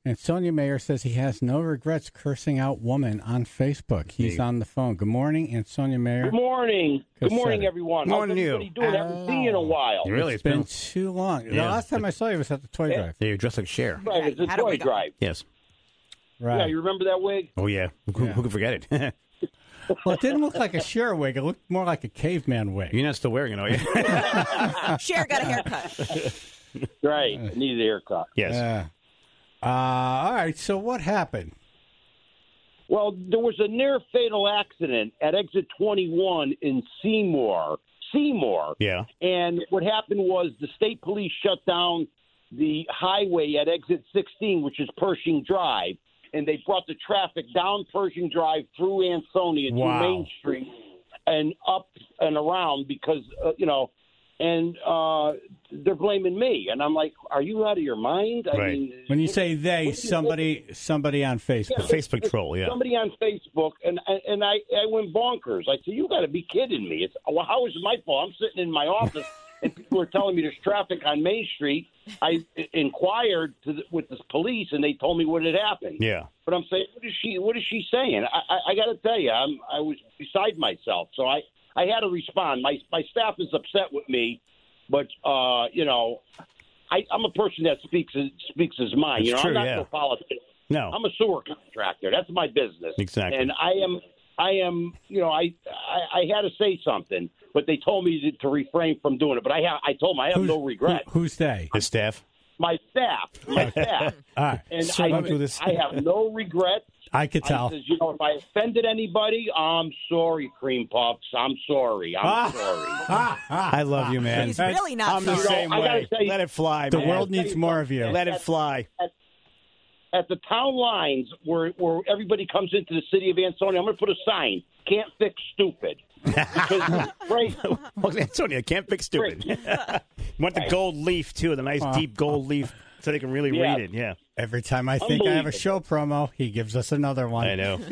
Ansonia Mayer says he has no regrets cursing out woman on Facebook. He's on the phone. Good morning, Ansonia Mayer. Good morning. Good morning, Cassetti. everyone. Morning to you. How's everybody doing? Haven't seen you in a while. Really, It's been too long. The last time I saw you was at the toy drive. Yeah, you're dressed like Cher. Right, it's a How do toy we go? drive. Yes. Right. Yeah, you remember that wig? Oh, yeah. Who can forget it? Well, it didn't look like a Cher wig. It looked more like a caveman wig. You're not still wearing it, are you? Cher got a haircut. Right. I need a haircut. Yes. Yeah. All right. So what happened? Well, there was a near-fatal accident at exit 21 in Seymour. Yeah. And what happened was the state police shut down the highway at exit 16, which is Pershing Drive, and they brought the traffic down Pershing Drive through Ansonia to Main Street and up and around because, and they're blaming me. And I'm like, are you out of your mind? I Right. mean, When you say they, somebody on Facebook. Yeah. Facebook troll, yeah. somebody on Facebook, and I went bonkers. I said, you got to be kidding me. Well, how is it my fault? I'm sitting in my office, and people are telling me there's traffic on Main Street. I inquired with the police, and they told me what had happened. Yeah. But I'm saying, what is she saying? I got to tell you, I was beside myself. So I had to respond. My staff is upset with me, but I'm a person that speaks his mind. It's true, I'm not yeah. no politician. No. I'm a sewer contractor. That's my business. Exactly. And I am. I had to say something, but they told me to refrain from doing it. But I told them I have no regret. Who's they? His staff? My staff. All right. And So don't do this. I have no regret. I could tell. I says, if I offended anybody, I'm sorry, Cream Puffs. I'm sorry. I'm sorry. I love you, man. He's really not I'm the sorry. same I gotta way. tell you- Let it fly, The man. world needs more of you. Let it fly. At the town lines where everybody comes into the city of Ansonia, I'm going to put a sign, can't fix stupid. Because it's crazy. Well, Antonia, can't fix stupid. Want the gold leaf, too, the nice deep gold leaf, so they can really Yeah. read it. Yeah. Every time I think I have a show promo, he gives us another one. I know.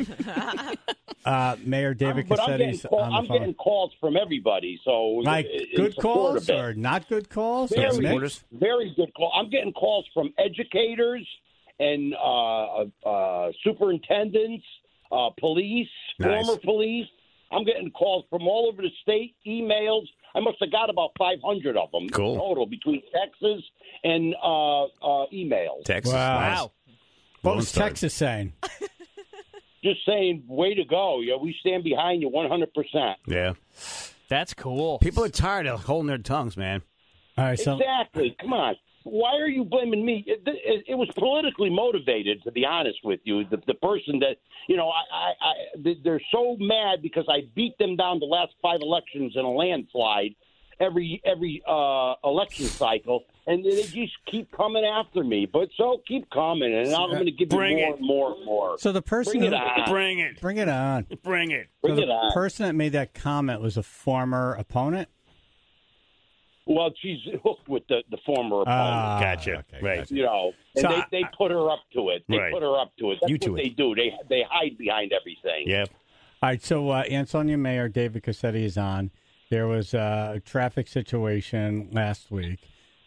Mayor David But I'm Cassetti's on the I'm phone. getting calls from everybody. So Like in good support calls of it. or not good calls? Very, Or mixed? supporters. very good call. I'm getting calls from educators and superintendents, police, Nice. former police. I'm getting calls from all over the state, emails. I must have got about 500 of them Cool. total between texts and emails. Texas. Wow. What Lone was Star. Texas saying? Just saying, way to go. Yeah, we stand behind you 100%. Yeah. That's cool. People are tired of holding their tongues, man. All right, so Exactly. Come on. Why are you blaming me? It was politically motivated, to be honest with you. The person that, they're so mad because I beat them down the last 5 elections in a landslide every election cycle, and they just keep coming after me. But so keep coming, and I'm going to give you Bring more it. and more and more. so the person Bring who it on. Bring it. bring it on. Bring it. So Bring it the on. person that made that comment was a former opponent. Well, she's hooked with the former opponent. Gotcha. okay, Right. gotcha. And So they put her up to it. They Right. put her up to it. That's You what to they it. do. They hide behind everything. Yeah. All right, so Ansonia Mayor David Cassetti is on. There was a traffic situation last week.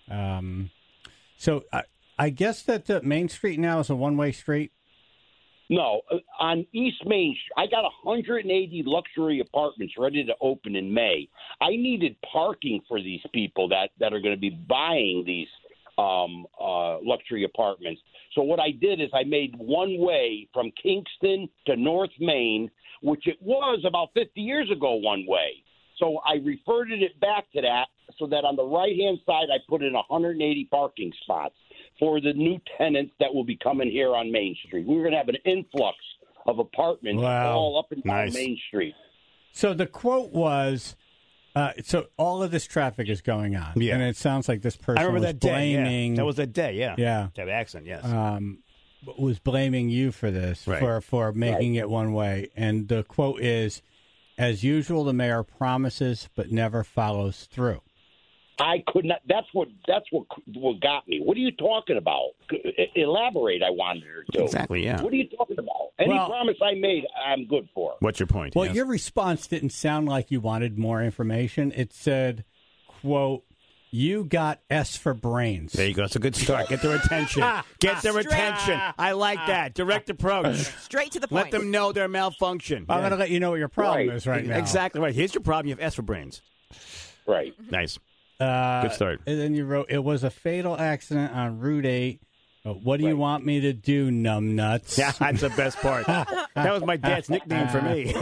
So I guess that Main Street now is a one-way street. No, on East Main Street, I got 180 luxury apartments ready to open in May. I needed parking for these people that are going to be buying these luxury apartments. So what I did is I made one way from Kingston to North Main, which it was about 50 years ago one way. So I reverted it back to that so that on the right-hand side I put in 180 parking spots for the new tenants that will be coming here on Main Street. We're going to have an influx of apartments Wow. all up and down Nice. Main Street. So the quote was, so all of this traffic is going on. Yeah. And it sounds like this person I remember was that day. blaming, Yeah. That was that day, yeah. Yeah. That accent, yes. was blaming you for this, Right. for making it one way. And the quote is, as usual, the mayor promises but never follows through. I could not. That's what got me. What are you talking about? Elaborate. I wanted her to. Exactly, yeah. What are you talking about? Any Well- promise I made, I'm good for. What's your point? Well, Yes. your response didn't sound like you wanted more information. It said, quote, You got S for brains. There you go. It's a good start. Get their attention. Get their attention. I like that. Direct approach. Straight to the point. Let them know their malfunction. I'm going to let you know what your problem is right now. Exactly right. Here's your problem. You have S for brains. Right. Nice. Good start. And then you wrote, it was a fatal accident on Route 8. What do you want me to do, numbnuts? Yeah, that's the best part. That was my dad's nickname for me.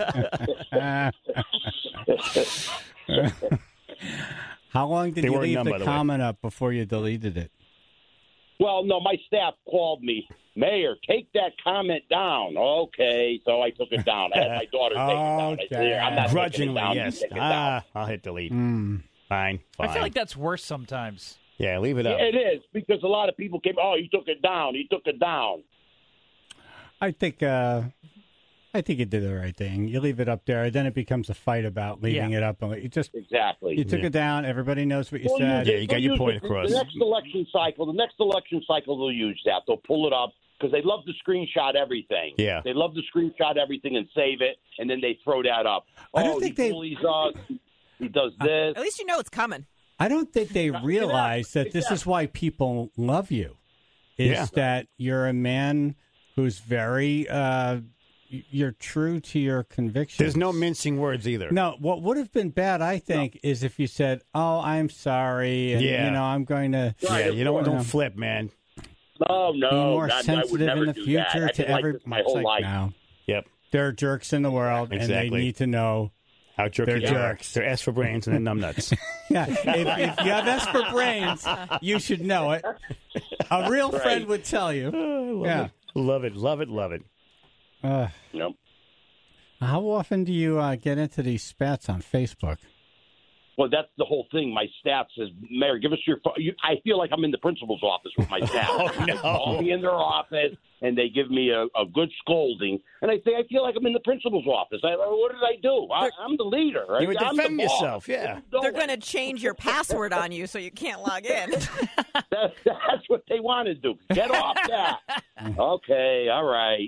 How long did you leave numb, by the the way. comment up before you deleted it? Well, no, my staff called me. Mayor, take that comment down. Okay, so I took it down. I had my daughter take it down. I said, I'm not taking it Grudgingly, down. You yes. take it down. I'll hit delete. Mm. Fine. I feel like that's worse sometimes. Yeah, leave it up. It is, because a lot of people came, you took it down. You took it down. I think you did the right thing. You leave it up there, then it becomes a fight about leaving it up. You just Exactly. you took it down. Everybody knows what you Well, said. Yeah, you got your use point it. across. The next election cycle, they'll use that. They'll pull it up because they love to screenshot everything. Yeah. They love to screenshot everything and save it, and then they throw that up. I don't think he they- bullies us. He does this. At least you know it's coming. I don't think they realize that this is why people love you. Is that you're a man who's very you're true to your convictions. There's no mincing words either. No, what would have been bad, I think, is if you said, I'm sorry, and, I'm going to... Yeah, you don't flip, man. No, be more I would sensitive never in the do future that. I've to been like every... this my It's whole like, life. no. Yep. There are jerks in the world, and they Exactly. need to know... How jerky They're they are. jerks. They're S for brains and then numbnuts. Yeah, if you have S for brains, you should know it. A real friend would tell you. Love it. Nope. How often do you get into these spats on Facebook? Well, that's the whole thing. My staff says, Mayor, give us your phone. I feel like I'm in the principal's office with my staff. They call me in their office, and they give me a good scolding. And I say, I feel like I'm in the principal's office. What did I do? I'm the leader. Right? You would I'm the defend boss. yourself, yeah. They're going to change your password on you so you can't log in. That's what they want to do. Get off that. Okay, all right.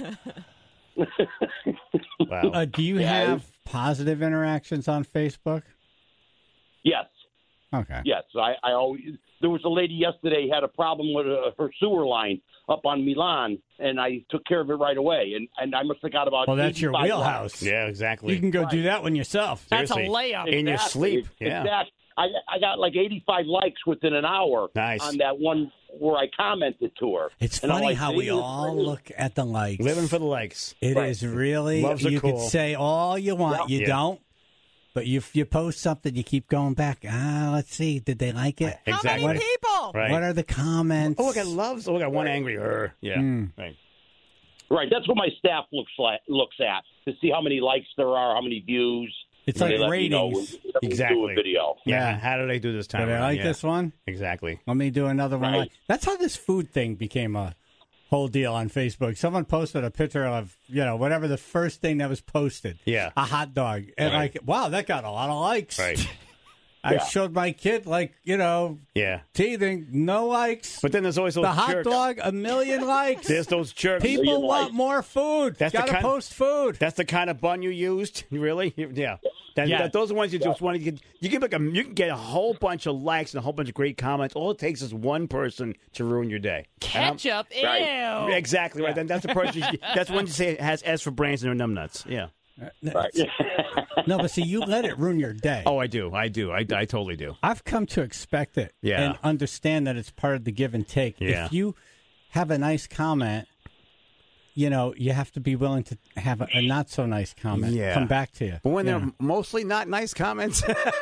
Wow. Do you have positive interactions on Facebook? Yes. Okay. Yes, I always. There was a lady yesterday had a problem with her sewer line up on Milan, and I took care of it right away. And I must have got about. Well, that's your 85 wheelhouse. likes. Yeah, exactly. You can go do that one yourself. That's a Seriously. layup. In your sleep. Yeah. Exactly. I got like 85 likes within an hour. Nice. On that one where I commented to her. It's And I'm funny like, how we "Hey, all look at the likes. Living for the likes. It is really. Loves are you cool. could say all you want. You Yeah. don't. But if you post something, you keep going back. Let's see. Did they like it? How Exactly. many people? Right. What are the comments? Oh, look, I loves. Oh, I got one angry. Yeah. Right. Right. That's what my staff looks at to see how many likes there are, how many views. It's They like let me know ratings. when we Exactly. do a video. Yeah. Yeah. How did I do this time? Did I around? like Yeah. this one? Exactly. Let me do another one. Right. That's how this food thing became a whole deal on Facebook. Someone posted a picture of, whatever the first thing that was posted. Yeah. A hot dog. And wow, that got a lot of likes. Right. I showed my kid, Yeah. teething, no likes. But then there's always those The hot jerks. dog, 1 million likes. There's those jerks. People want more food. That's the Got to kind- post food. That's the kind of bun you used. Really? Yeah. Yeah. Those are the ones you just want to get. You can get a whole bunch of likes and a whole bunch of great comments. All it takes is one person to ruin your day. Ketchup. Ew. Exactly right. Then that's the person. That's when you say it has S for brains and they're numbnuts. Yeah. Right. No, but see, you let it ruin your day. Oh, I do. I totally do. I've come to expect it Yeah. and understand that it's part of the give and take. Yeah. If you have a nice comment, you have to be willing to have a not so nice comment Yeah. come back to you. But when they're mostly not nice comments.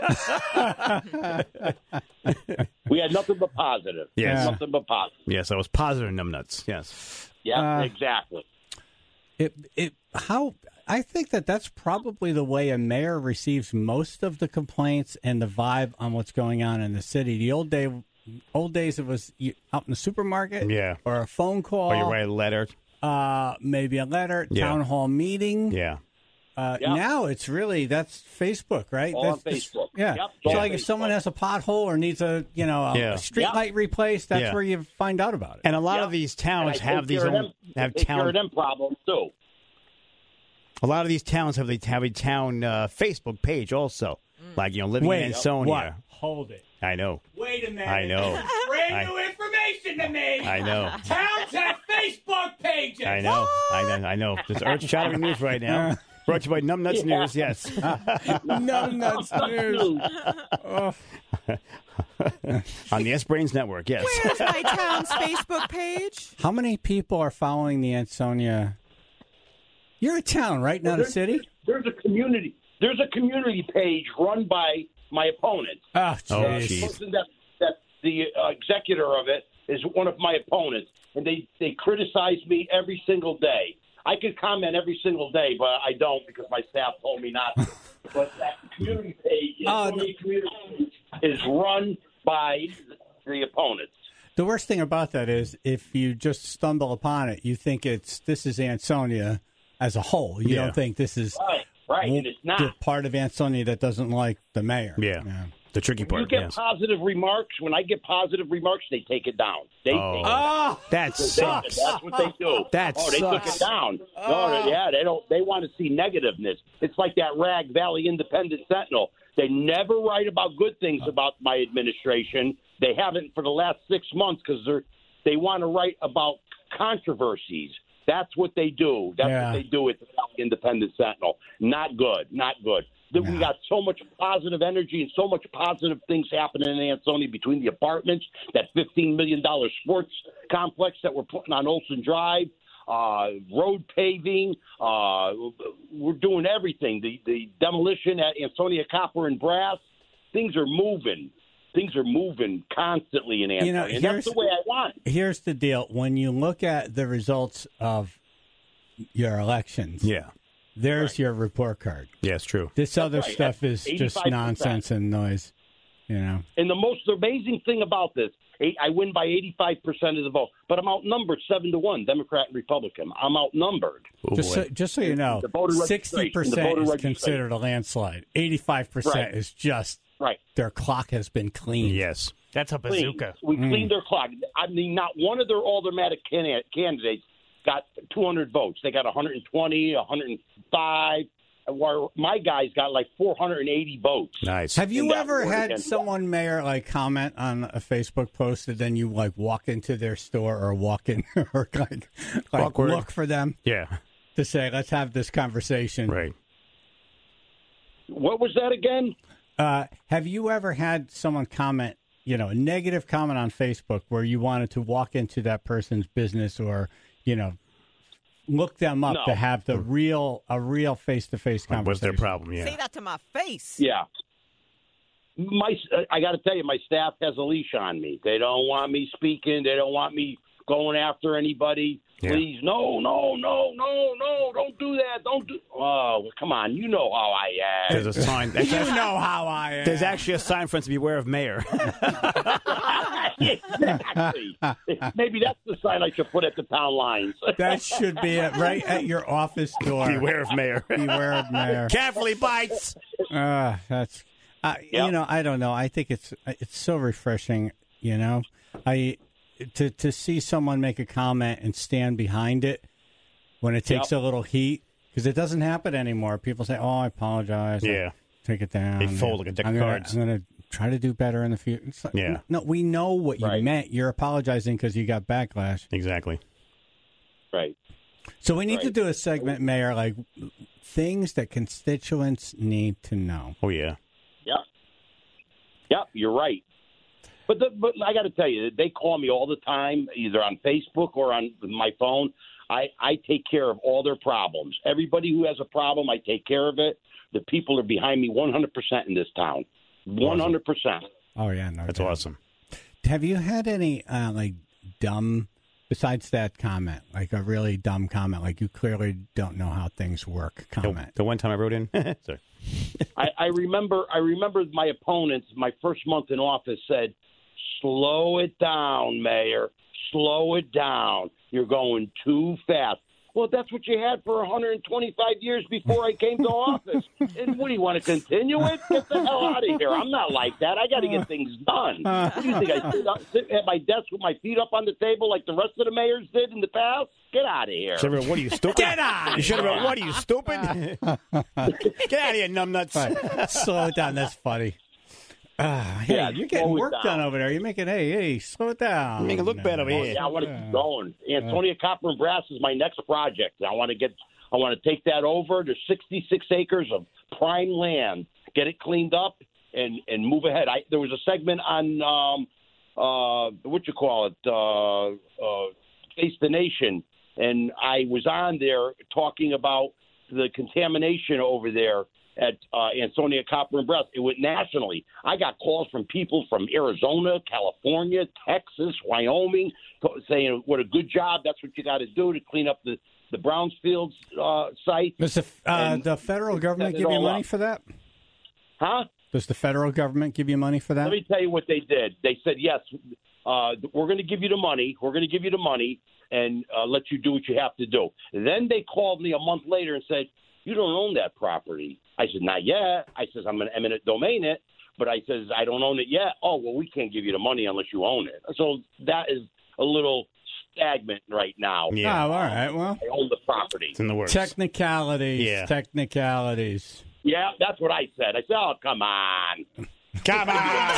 We had nothing but positive. Yes. Nothing but positive. Yes, I was positive numbnuts. Yes. Yeah, exactly. I think that's probably the way a mayor receives most of the complaints and the vibe on what's going on in the city. The old days, it was out in the supermarket, Yeah. or a phone call, Or you write a letter. maybe a letter, Yeah. town hall meeting. Yeah. Now it's really that's Facebook, right? All on That's Facebook. Yeah. Yep, So all like if someone Facebook. has a pothole or needs a street Yep. light replaced, that's Yeah. where you find out about it. And a lot Yeah. of these And towns I have take these care of own them- have take care of town. them problems too. A lot of these towns have a town Facebook page also. Like, living in Wait, Ansonia. what? Hold it. I know. Wait a minute. I know. Brand new information to me. I know. Towns have Facebook pages. I know. I know. There's earth-shattering news right now. Brought to you by Numbnuts News. Yes. Numbnuts News. On the S-Brains Network. Yes. Where's my town's Facebook page? How many people are following the Ansonia? You're a town, right? Not a city? There's a community. There's a community page run by my opponent. Oh, Oh, jeez. The person that the executor of it is one of my opponents, and they criticize me every single day. I could comment every single day, but I don't because my staff told me not to. But that community page is run by the opponents. The worst thing about that is if you just stumble upon it, you think this is Ansonia as a whole. You don't think this is Right, and it's not. the part of Ansonia that doesn't like the mayor. Yeah. The tricky part. You get yes. positive remarks. When I get positive remarks, they take it down. They take it down. Oh, That sucks. That's what they do. That they took sucks. it down. No, yeah, they don't. They want to see negativeness. It's like that Rag Valley Independent Sentinel. They never write about good things about my administration. They haven't for the last 6 months because they want to write about controversies. That's what they do. That's what they do at the Valley Independent Sentinel. Not good. Not good. We got so much positive energy and so much positive things happening in Ansonia between the apartments, that $15 million sports complex that we're putting on Olson Drive, road paving. We're doing everything. The demolition at Ansonia Copper and Brass. Things are moving. Things are moving constantly in Ansonia. And that's the way I want it. Here's the deal. When you look at the results of your elections, there's your report card. Yeah, it's true. This other right. stuff is just 85%. nonsense and noise. You know. And the most amazing thing about this, I win by 85% of the vote, but I'm outnumbered 7-1, Democrat and Republican. I'm outnumbered. Oh, Just so you know, The voter 60% registration. is considered a landslide. 85% is just their clock has been cleaned. Yes. That's a bazooka. We cleaned their clock. I mean, not one of their aldermanic candidates got 200 votes. They got 120, 105. Where my guys got like 480 votes. Nice. Have you that ever war had against someone, Mayor, like comment on a Facebook post and then you like walk into their store or walk in or like Awkward. look for them Yeah. to say, let's have this conversation? Right. What was that again? Have you ever had someone comment, a negative comment on Facebook where you wanted to walk into that person's business or, look them up to have a real face-to-face conversation? What's their problem? Yeah. Say that to my face. Yeah. I got to tell you, my staff has a leash on me. They don't want me speaking. They don't want me going after anybody. Yeah. Please, no, don't do that. Don't do. Oh, come on, you know how I am. There's a sign. You know how I am. There's actually a sign for us to beware of mayor. Exactly. Maybe that's the sign I should put at the town lines. That should be it, right at your office door. Beware of mayor. Beware of mayor. Carefully bites. That's, I don't know. I think it's so refreshing, to see someone make a comment and stand behind it when it takes a little heat, because it doesn't happen anymore. People say, "Oh, I apologize." Yeah. Take it down. They fold like a deck of cards. I'm going to try to do better in the future. It's like, Yeah. No, we know what you Right. meant. You're apologizing because you got backlash. Exactly. Right. So we need to do a segment, Mayor, like things that constituents need to know. Oh, yeah. Yep, you're right. But I got to tell you, they call me all the time, either on Facebook or on my phone. I take care of all their problems. Everybody who has a problem, I take care of it. The people are behind me 100% in this town. 100%. Oh, yeah. No, That's doubt. awesome. Have you had any, dumb, besides that comment, like a really dumb comment, like you clearly don't know how things work comment? The one time I wrote in. Sorry. I remember my opponents, my first month in office, said, "Slow it down, Mayor. Slow it down. You're going too fast." Well, that's what you had for 125 years before I came to office. And what do you want to continue it? Get the hell out of here. I'm not like that. I got to get things done. What do you think? I sit at my desk with my feet up on the table like the rest of the mayors did in the past? Get out of here. Should have wrote, "What are you, stupid?" Get out! You should have wrote, "What are you, stupid?" Get out of here, numbnuts. Slow it down. That's funny. Hey, you're getting work done over there. You're making, hey, slow it down. Make it look better over here. Yeah, I want to keep going. Antonia Copper and Brass is my next project. I want to take that over. There's 66 acres of prime land. Get it cleaned up and move ahead. There was a segment on Face the Nation, and I was on there talking about the contamination over there at Antonia Copper and Brass. It went nationally. I got calls from people from Arizona, California, Texas, Wyoming, saying what a good job. That's what you got to do to clean up the Brownsfield site. Does the federal government give you money for that? Huh? Does the federal government give you money for that? Let me tell you what they did. They said, yes, we're going to give you the money. We're going to give you the money and let you do what you have to do. And then they called me a month later and said, you don't own that property. I said, not yet. I says, I'm going to eminent domain it. But I says, I don't own it yet. Oh, well, we can't give you the money unless you own it. So that is a little stagnant right now. Yeah. Oh, all right. Well, I own the property. It's in the works. Technicalities. Yeah. Technicalities. Yeah, that's what I said. I said, oh, come on. Come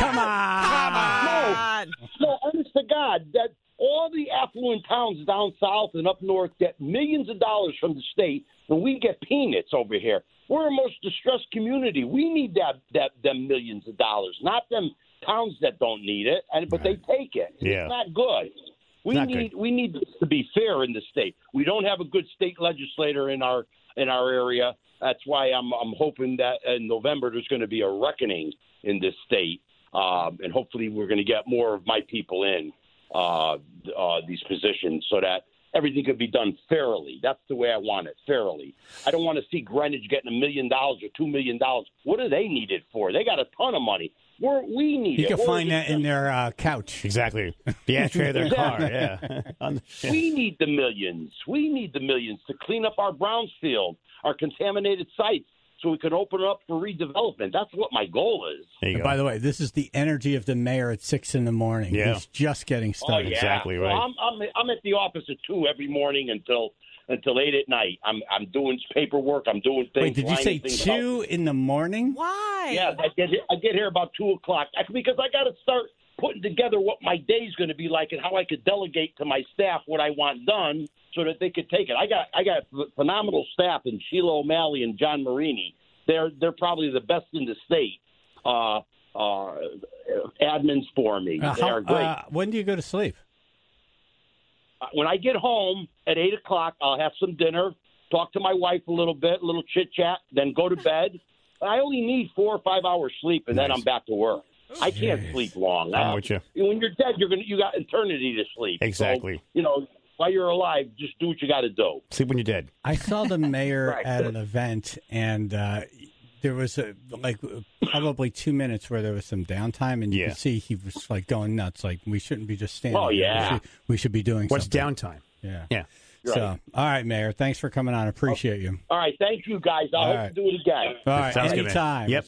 on. No, honest to God, that all the affluent towns down south and up north get millions of dollars from the state, and we get peanuts over here. We're a most distressed community. We need them millions of dollars, not them towns that don't need it, but they take it. Yeah. It's not good. We need this to be fair in the state. We don't have a good state legislator in our area. That's why I'm hoping that in November there's going to be a reckoning in this state, and hopefully we're going to get more of my people in these positions so that everything could be done fairly. That's the way I want it, fairly. I don't want to see Greenwich getting $1 million or $2 million. What do they need it for? They got a ton of money. We need it. You can find that in their couch. Exactly. The ashtray of their car, yeah. We need the millions. We need the millions to clean up our Brownsfield, our contaminated sites, so we can open it up for redevelopment. That's what my goal is. There you And go. by the way, this is the energy of the mayor at 6 a.m. Yeah. He's just getting started. Oh, yeah. Exactly right. Well, I'm at the office at 2 every morning until 8 at night. I'm doing paperwork. I'm doing things. Wait, did you say 2 in the morning? Why? Yeah, I get here about 2 o'clock because I got to start putting together what my day's going to be like and how I could delegate to my staff what I want done so that they could take it. I got phenomenal staff in Sheila O'Malley and John Marini. They're probably the best in the state. Admins for me. They are great. When do you go to sleep? When I get home at 8 o'clock, I'll have some dinner, talk to my wife a little bit, a little chit-chat, then go to bed. I only need 4 or 5 hours sleep, and then I'm back to work. I can't sleep long. I'm with you. When you're dead, you got eternity to sleep. Exactly. So, while you're alive, just do what you got to do. Sleep when you're dead. I saw the mayor Right. at an event, and there was probably 2 minutes where there was some downtime, and you could see he was going nuts. Like, we shouldn't be just standing. Oh, yeah. there. We should be doing What's something. downtime? Yeah. Yeah. So, all right, Mayor. Thanks for coming on. Appreciate you. All right, thank you, guys. I hope right. to do it again. All right, Sounds good, man. anytime. Yep.